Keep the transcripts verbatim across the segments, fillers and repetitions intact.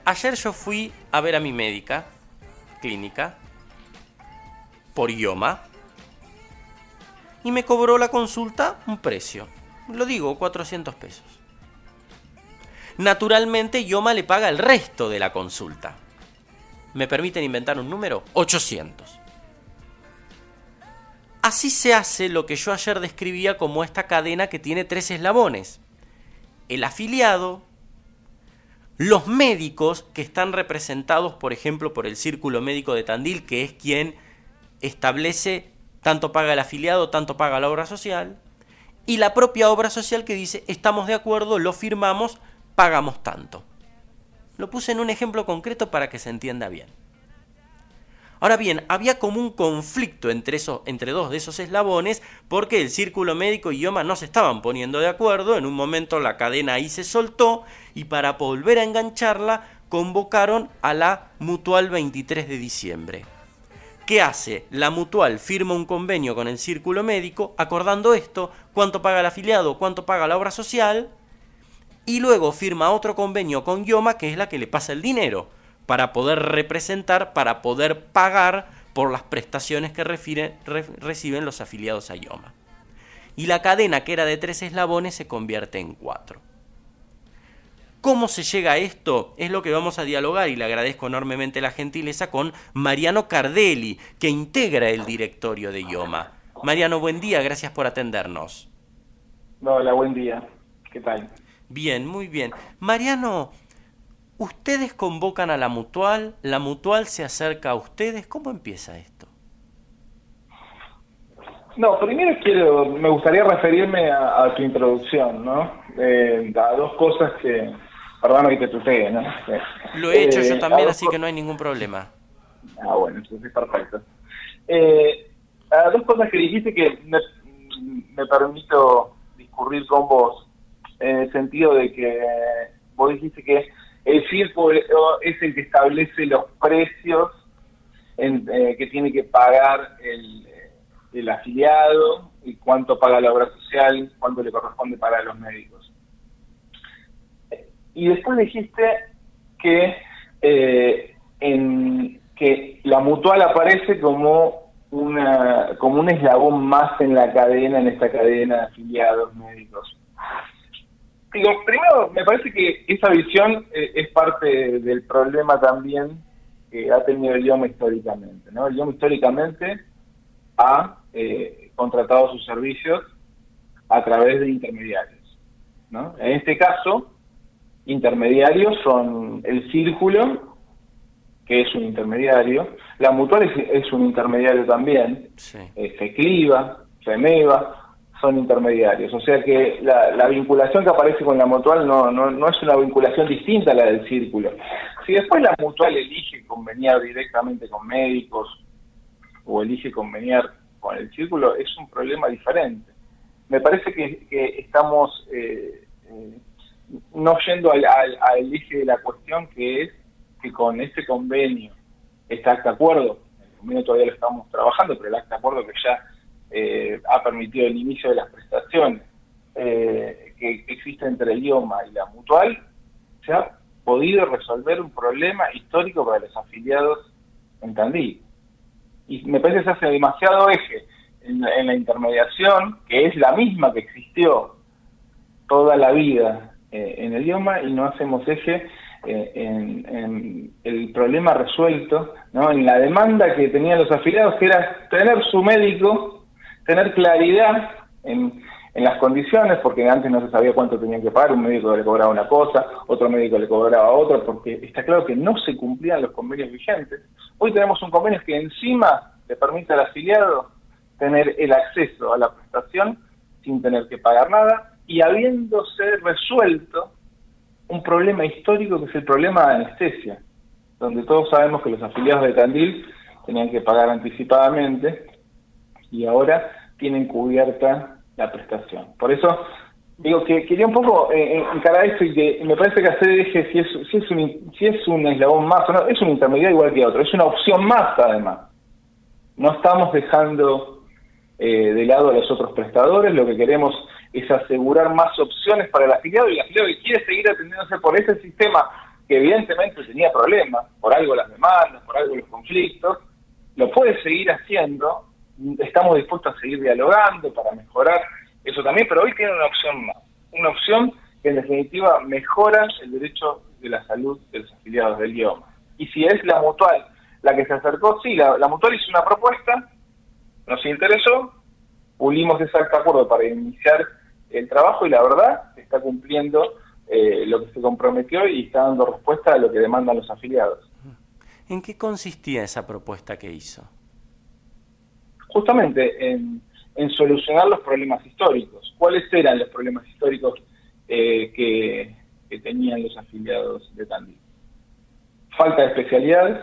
Ayer yo fui a ver a mi médica clínica por IOMA y me cobró la consulta un precio. Lo digo, cuatrocientos pesos. Naturalmente IOMA le paga el resto de la consulta. ¿Me permiten inventar un número? ochocientos. Así se hace lo que yo ayer describía como esta cadena que tiene tres eslabones. El afiliado, los médicos que están representados, por ejemplo, por el Círculo Médico de Tandil, que es quien establece tanto paga el afiliado, tanto paga la obra social, y la propia obra social que dice estamos de acuerdo, lo firmamos, pagamos tanto. Lo puse en un ejemplo concreto para que se entienda bien. Ahora bien, había como un conflicto entre, esos, entre dos de esos eslabones porque el Círculo Médico y IOMA no se estaban poniendo de acuerdo. En un momento la cadena ahí se soltó y para volver a engancharla convocaron a la Mutual veintitrés de diciembre. ¿Qué hace? La Mutual firma un convenio con el Círculo Médico acordando esto, cuánto paga el afiliado, cuánto paga la obra social, y luego firma otro convenio con IOMA que es la que le pasa el dinero para poder representar, para poder pagar por las prestaciones que refiere, re, reciben los afiliados a IOMA. Y la cadena, que era de tres eslabones, se convierte en cuatro. ¿Cómo se llega a esto? Es lo que vamos a dialogar y le agradezco enormemente la gentileza con Mariano Cardelli, que integra el directorio de IOMA. Mariano, buen día, gracias por atendernos. Hola, buen día. ¿Qué tal? Bien, muy bien. Mariano, ¿ustedes convocan a la Mutual? ¿La Mutual se acerca a ustedes? ¿Cómo empieza esto? No, primero quiero, me gustaría referirme a, a tu introducción, ¿no? Eh, a dos cosas que, perdón que te tutee, ¿no? Eh, Lo he hecho eh, yo también, así co- que no hay ningún problema. Ah, bueno, entonces perfecto. Eh, a dos cosas que dijiste que me, me permito discurrir con vos, en el sentido de que vos dijiste que el Círculo es el que establece los precios en, eh, que tiene que pagar el, el afiliado y cuánto paga la obra social, cuánto le corresponde pagar a los médicos. Y después dijiste que, eh, en, que la Mutual aparece como, una, como un eslabón más en la cadena, en esta cadena de afiliados médicos. Digo, primero, me parece que esa visión eh, es parte del problema también que ha tenido el IOMA históricamente, ¿no? El IOMA históricamente ha eh, contratado sus servicios a través de intermediarios, ¿no? En este caso, intermediarios son el Círculo, que es un intermediario, la Mutual es, es un intermediario también, Sí. eh, FECLIVA, FEMEVA, son intermediarios, o sea que la, la vinculación que aparece con la Mutual no, no, no es una vinculación distinta a la del Círculo. Si después la Mutual elige conveniar directamente con médicos o elige conveniar con el Círculo, es un problema diferente. Me parece que, que estamos eh, eh, no yendo al, al, al eje de la cuestión, que es que con este convenio, este acta de acuerdo, el convenio todavía lo estamos trabajando, pero el acta de acuerdo que ya Eh, ha permitido el inicio de las prestaciones eh, que, que existe entre el IOMA y la Mutual, se ha podido resolver un problema histórico para los afiliados en Tandil. Y me parece que se hace demasiado eje en, en la intermediación, que es la misma que existió toda la vida eh, en el IOMA, y no hacemos eje eh, en, en el problema resuelto, ¿no? En la demanda que tenían los afiliados, que era tener su médico, tener claridad en, en las condiciones, porque antes no se sabía cuánto tenían que pagar, un médico le cobraba una cosa, otro médico le cobraba otra, porque está claro que no se cumplían los convenios vigentes. Hoy tenemos un convenio que encima le permite al afiliado tener el acceso a la prestación sin tener que pagar nada, y habiéndose resuelto un problema histórico que es el problema de anestesia, donde todos sabemos que los afiliados de Tandil tenían que pagar anticipadamente, y ahora tienen cubierta la prestación. Por eso digo que quería un poco eh, encarar esto, y que me parece que hacer eje si es, si es un si es un eslabón más o no, es un intermediario igual que otro, es una opción más además. No estamos dejando eh, de lado a los otros prestadores, lo que queremos es asegurar más opciones para el afiliado, y el afiliado que quiere seguir atendiéndose por ese sistema que evidentemente tenía problemas, por algo las demandas, por algo los conflictos, lo puede seguir haciendo, estamos dispuestos a seguir dialogando para mejorar eso también, pero hoy tiene una opción más, una opción que en definitiva mejora el derecho de la salud de los afiliados del IOMA. Y si es la Mutual la que se acercó, sí, la, la Mutual hizo una propuesta, nos interesó, pulimos ese acuerdo para iniciar el trabajo y la verdad está cumpliendo eh, lo que se comprometió y está dando respuesta a lo que demandan los afiliados. ¿En qué consistía esa propuesta que hizo? Justamente en, en solucionar los problemas históricos. ¿Cuáles eran los problemas históricos eh, que, que tenían los afiliados de Tandil? Falta de especialidades.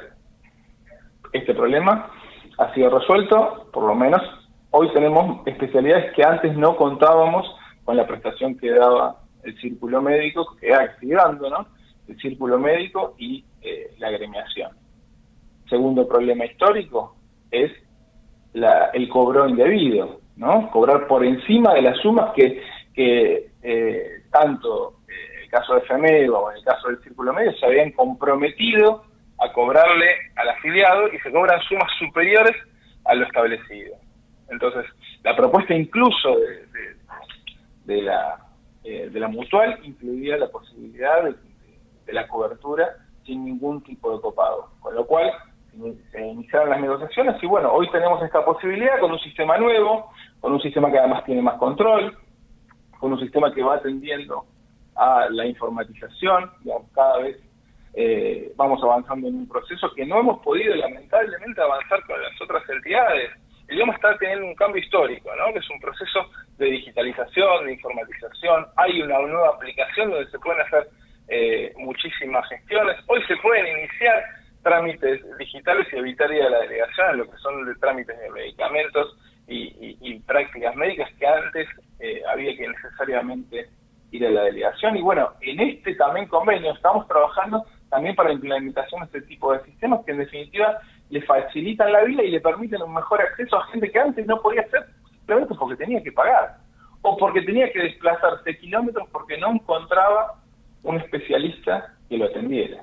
Este problema ha sido resuelto, por lo menos hoy tenemos especialidades que antes no contábamos con la prestación que daba el círculo médico, que sigue dando, ¿no? El círculo médico y eh, la agremiación. Segundo problema histórico es la, el cobro indebido, ¿no? Cobrar por encima de las sumas que, que eh, tanto en el caso de FEMEDO o en el caso del círculo médico se habían comprometido a cobrarle al afiliado y se cobran sumas superiores a lo establecido. Entonces, la propuesta incluso de, de, de, la, eh, de la Mutual incluía la posibilidad de, de, de la cobertura sin ningún tipo de copago, con lo cual se iniciaron las negociaciones y bueno, hoy tenemos esta posibilidad con un sistema nuevo, con un sistema que además tiene más control, con un sistema que va atendiendo a la informatización, digamos, cada vez eh, vamos avanzando en un proceso que no hemos podido lamentablemente avanzar con las otras entidades. El IOMA está teniendo un cambio histórico, ¿no? Que es un proceso de digitalización, de informatización, hay una nueva aplicación donde se pueden hacer eh, muchísimas gestiones, hoy se pueden iniciar trámites digitales y evitar ir a la delegación en lo que son de trámites de medicamentos y, y, y prácticas médicas que antes eh, había que necesariamente ir a la delegación. Y bueno, en este también convenio estamos trabajando también para la implementación de este tipo de sistemas que en definitiva le facilitan la vida y le permiten un mejor acceso a gente que antes no podía hacer simplemente porque tenía que pagar o porque tenía que desplazarse kilómetros porque no encontraba un especialista que lo atendiera.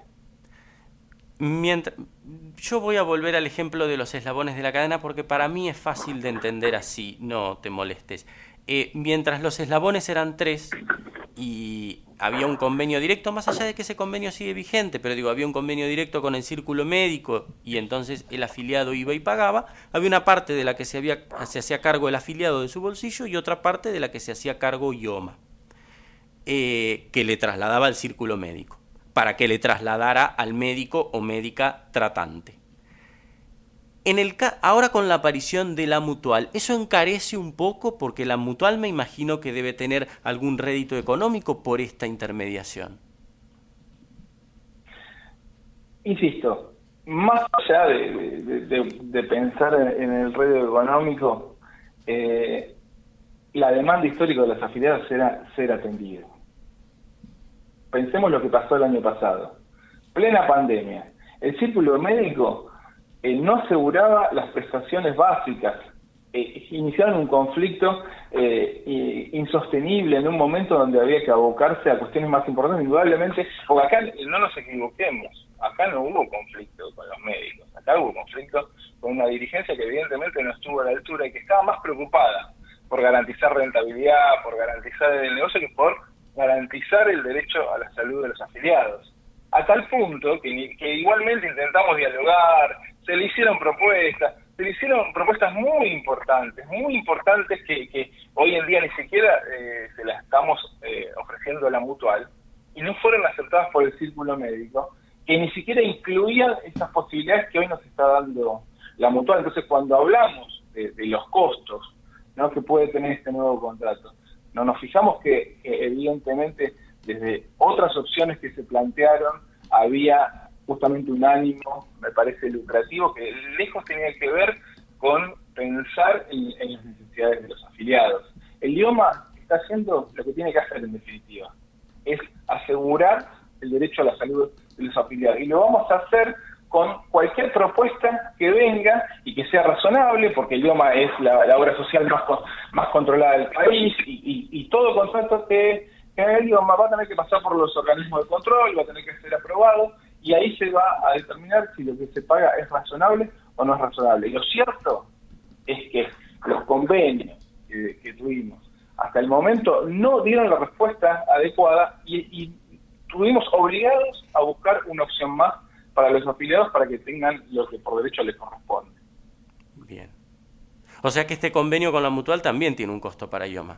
Mientras, yo voy a volver al ejemplo de los eslabones de la cadena porque para mí es fácil de entender así, no te molestes. Eh, mientras los eslabones eran tres y había un convenio directo, más allá de que ese convenio sigue vigente, pero digo, había un convenio directo con el círculo médico y entonces el afiliado iba y pagaba, había una parte de la que se, había, se hacía cargo el afiliado de su bolsillo y otra parte de la que se hacía cargo IOMA, eh, que le trasladaba al círculo médico, para que le trasladara al médico o médica tratante. En el ca- ahora con la aparición de la Mutual, ¿eso encarece un poco? Porque la Mutual me imagino que debe tener algún rédito económico por esta intermediación. Insisto, más allá de, de, de, de pensar en, en el rédito económico, eh, la demanda histórica de las afiliadas era ser atendida. Pensemos lo que pasó el año pasado. Plena pandemia. El círculo médico eh, no aseguraba las prestaciones básicas. Eh, iniciaron un conflicto eh, insostenible en un momento donde había que abocarse a cuestiones más importantes, indudablemente, porque acá no nos equivoquemos, acá no hubo conflicto con los médicos, acá hubo conflicto con una dirigencia que evidentemente no estuvo a la altura y que estaba más preocupada por garantizar rentabilidad, por garantizar el negocio, que por garantizar el derecho a la salud de los afiliados. A tal punto que, que igualmente intentamos dialogar, se le hicieron propuestas, se le hicieron propuestas muy importantes, muy importantes que, que hoy en día ni siquiera eh, se las estamos eh, ofreciendo a la Mutual, y no fueron aceptadas por el círculo médico, que ni siquiera incluían esas posibilidades que hoy nos está dando la Mutual. Entonces, cuando hablamos de, de los costos, ¿no?, que puede tener este nuevo contrato, no nos fijamos que, que evidentemente desde otras opciones que se plantearon había justamente un ánimo, me parece lucrativo, que lejos tenía que ver con pensar en, en las necesidades de los afiliados. El IOMA está haciendo lo que tiene que hacer en definitiva, es asegurar el derecho a la salud de los afiliados, y lo vamos a hacer con cualquier propuesta que venga y que sea razonable, porque el IOMA es la, la obra social más, más controlada del país, y, y, y todo contrato que el IOMA va a tener que pasar por los organismos de control, va a tener que ser aprobado, y ahí se va a determinar si lo que se paga es razonable o no es razonable. Y lo cierto es que los convenios que, que tuvimos hasta el momento no dieron la respuesta adecuada y, y estuvimos obligados a buscar una opción más para los afiliados para que tengan lo que por derecho les corresponde. Bien. O sea que este convenio con la Mutual también tiene un costo para IOMA.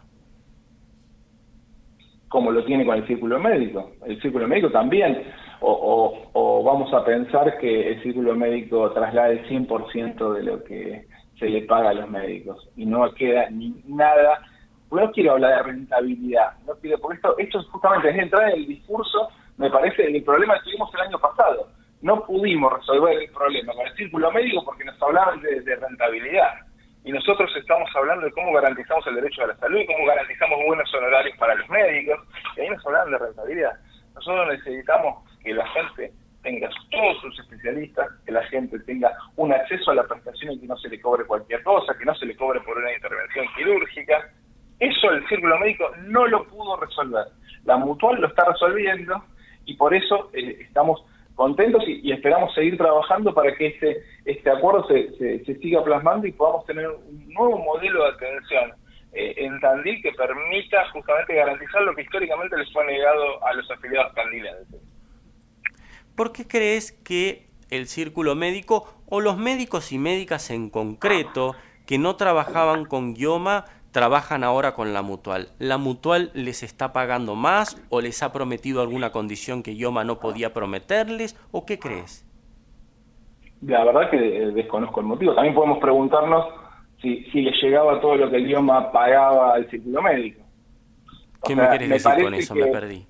Como lo tiene con el Círculo Médico. El Círculo Médico también. O, o, o vamos a pensar que el Círculo Médico traslade el cien por ciento de lo que se le paga a los médicos. Y no queda ni nada. No quiero hablar de rentabilidad. No quiero, porque esto, esto justamente es entrar en el discurso, me parece, el problema que tuvimos el año pasado. No pudimos resolver el problema con el Círculo Médico porque nos hablaban de, de rentabilidad. Y nosotros estamos hablando de cómo garantizamos el derecho a la salud y cómo garantizamos buenos honorarios para los médicos. Y ahí nos hablan de rentabilidad. Nosotros necesitamos que la gente tenga todos sus especialistas, que la gente tenga un acceso a la prestación y que no se le cobre cualquier cosa, que no se le cobre por una intervención quirúrgica. Eso el Círculo Médico no lo pudo resolver. La Mutual lo está resolviendo y por eso eh, estamos contentos y, y esperamos seguir trabajando para que este este acuerdo se, se, se siga plasmando y podamos tener un nuevo modelo de atención eh, en Tandil que permita justamente garantizar lo que históricamente les fue negado a los afiliados tandilenses. ¿Por qué crees que el Círculo Médico o los médicos y médicas en concreto que no trabajaban con IOMA trabajan ahora con la Mutual? ¿La Mutual les está pagando más o les ha prometido alguna condición que IOMA no podía prometerles? ¿O qué crees? La verdad que desconozco el motivo. También podemos preguntarnos si, si les llegaba todo lo que el IOMA pagaba al Círculo Médico. ¿Qué me querés decir con eso? Me perdí.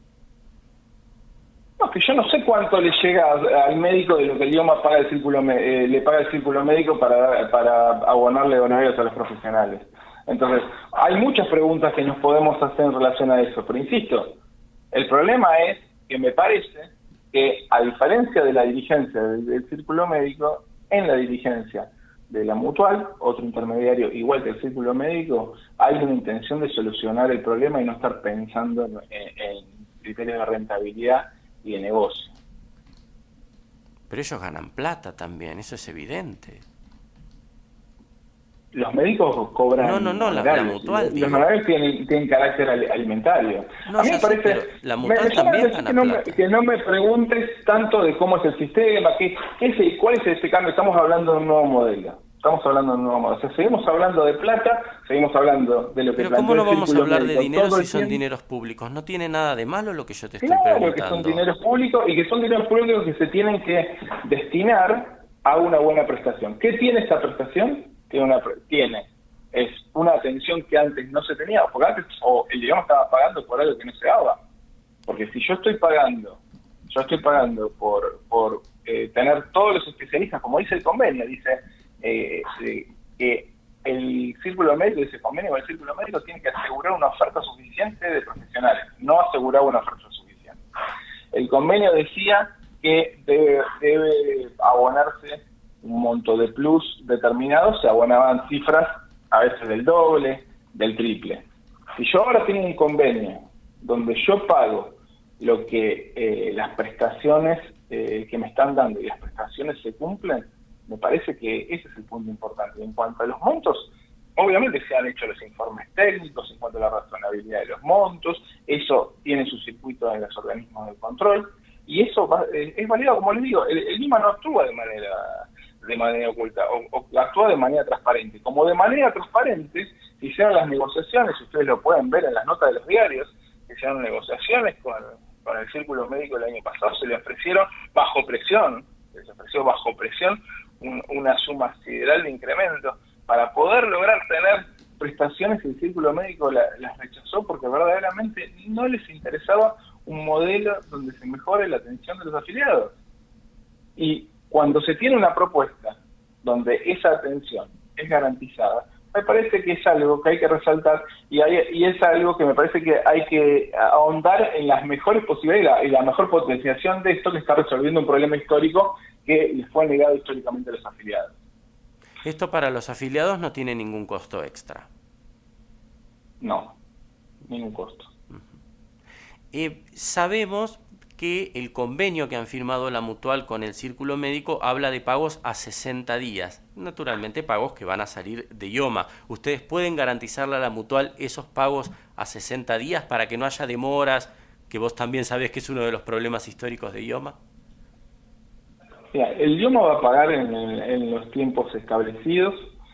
No, que yo no sé cuánto le llega al médico de lo que el IOMA paga el Círculo, eh, le paga el Círculo Médico para, para abonarle honorarios a los profesionales. Entonces, hay muchas preguntas que nos podemos hacer en relación a eso, pero insisto, el problema es que me parece que, a diferencia de la dirigencia del, del Círculo Médico, en la dirigencia de la Mutual, otro intermediario igual que el Círculo Médico, hay una intención de solucionar el problema y no estar pensando en, en criterios de rentabilidad y de negocio. Pero ellos ganan plata también, eso es evidente. Los médicos cobran... No, no, no, la, la Mutual... Los honorarios tienen, tienen carácter alimentario. No, a mí me parece... Sí, la Mutual me, también gana que no, plata. Me, que no me preguntes tanto de cómo es el sistema, qué, qué es el, cuál es ese cambio. Estamos hablando de un nuevo modelo. Estamos hablando de un nuevo modelo. O sea, seguimos hablando de plata, seguimos hablando de lo que... Pero ¿cómo no vamos a hablar de dinero si son tiempo? dineros públicos? ¿No tiene nada de malo lo que yo te estoy claro, preguntando? Claro, que son dineros públicos y que son dineros públicos que se tienen que destinar a una buena prestación. ¿Qué tiene esta prestación? Tiene una... Tiene es una atención que antes no se tenía, porque antes o el idioma estaba pagando por algo que no se daba. Porque si yo estoy pagando, yo estoy pagando por por eh, tener todos los especialistas, como dice el convenio, dice eh, eh, que el Círculo Médico, dice convenio con el Círculo Médico, tiene que asegurar una oferta suficiente de profesionales, no aseguraba una oferta suficiente. El convenio decía que debe, debe abonarse un monto de plus determinado, se abonaban cifras a veces del doble, del triple. Si yo ahora tengo un convenio donde yo pago lo que eh, las prestaciones eh, que me están dando y las prestaciones se cumplen, me parece que ese es el punto importante. En cuanto a los montos, obviamente se han hecho los informes técnicos en cuanto a la razonabilidad de los montos, eso tiene su circuito en los organismos de control, y eso va, eh, es validado, como les digo, el, el IMA no actúa de manera... de manera oculta, o, o actúa de manera transparente. Como de manera transparente se hicieron las negociaciones, ustedes lo pueden ver en las notas de los diarios, se hicieron negociaciones con, con el Círculo Médico el año pasado, se le ofrecieron bajo presión, se les ofreció bajo presión un, una suma sideral de incremento, para poder lograr tener prestaciones y el Círculo Médico la, las rechazó porque verdaderamente no les interesaba un modelo donde se mejore la atención de los afiliados. Y cuando se tiene una propuesta donde esa atención es garantizada, me parece que es algo que hay que resaltar y, hay, y es algo que me parece que hay que ahondar en las mejores posibilidades y la, y la mejor potenciación de esto que está resolviendo un problema histórico que les fue negado históricamente a los afiliados. Esto para los afiliados no tiene ningún costo extra. No, ningún costo. Eh, sabemos que el convenio que han firmado la Mutual con el Círculo Médico habla de pagos a sesenta días, naturalmente pagos que van a salir de IOMA. ¿Ustedes pueden garantizarle a la Mutual esos pagos a sesenta días para que no haya demoras, que vos también sabés que es uno de los problemas históricos de IOMA? Mira, el IOMA va a pagar en, en los tiempos establecidos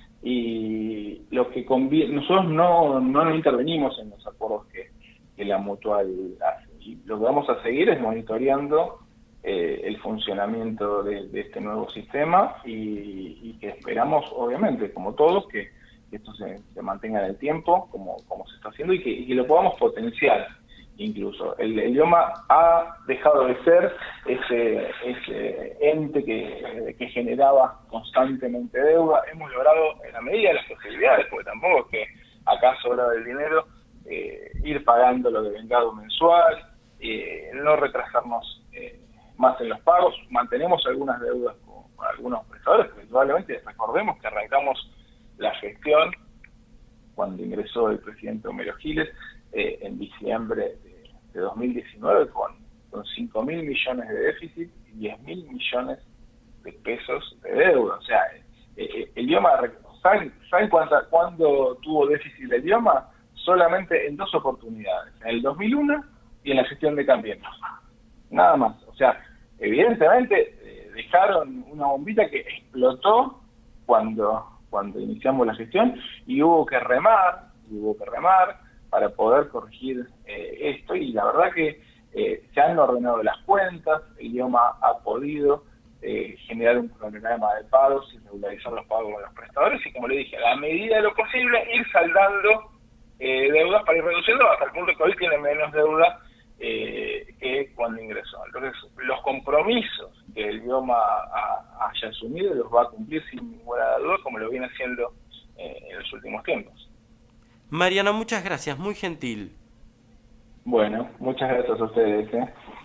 y lo que conviene, nosotros no, no intervenimos en los acuerdos que, que la Mutual hace. Y lo que vamos a seguir es monitoreando eh, el funcionamiento de, de este nuevo sistema y, y que esperamos, obviamente, como todos, que, que esto se, se mantenga en el tiempo, como, como se está haciendo, y que, y que lo podamos potenciar. Incluso el, el IOMA ha dejado de ser ese, ese ente que, que generaba constantemente deuda. Hemos logrado, en la medida de las posibilidades, porque tampoco es que acá sobra del dinero, eh, ir pagando lo de vengado mensual, eh, no retrasarnos eh, más en los pagos. Mantenemos algunas deudas con, con algunos prestadores, porque probablemente recordemos que arrancamos la gestión cuando ingresó el presidente Homero Giles, Eh, en diciembre de, de dos mil diecinueve con, con cinco mil millones de déficit y diez mil millones de pesos de deuda. O sea, eh, el IOMA, ¿saben, ¿saben cuánta, cuándo tuvo déficit el IOMA? Solamente en dos oportunidades, en el dos mil uno y en la gestión de Cambiemos. Nada más. O sea, evidentemente eh, dejaron una bombita que explotó cuando, cuando iniciamos la gestión y hubo que remar, y hubo que remar, para poder corregir eh, esto, y la verdad que eh, se han ordenado las cuentas, el IOMA ha podido eh, generar un cronograma de pagos y regularizar los pagos de los prestadores, y como le dije, a la medida de lo posible, ir saldando eh, deudas para ir reduciendo hasta el punto que hoy tiene menos deuda eh, que cuando ingresó. Entonces, los compromisos que el IOMA ha, haya asumido los va a cumplir sin ninguna duda, como lo viene haciendo eh, en los últimos tiempos. Mariana, muchas gracias, muy gentil. Bueno, muchas gracias a ustedes. ¿eh?